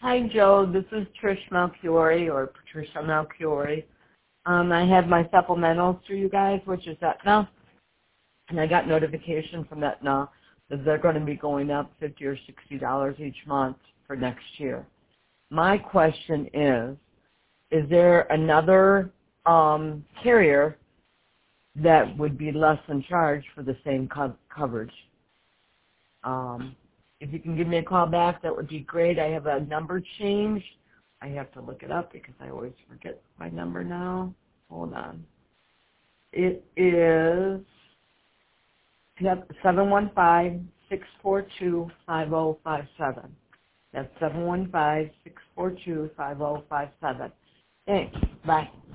Hi, Joe. This is Trish Malchiori, or Patricia Malchiori. I have my supplementals through you guys, which is Aetna, and I got notification from Aetna that they're going to be going up $50 or $60 each month for next year. My question is there another carrier that would be less in charge for the same coverage? If you can give me a call back, that would be great. I have a number change. I have to look it up because I always forget my number now. Hold on. It is 715-642-5057. That's 715-642-5057. Thanks. Bye.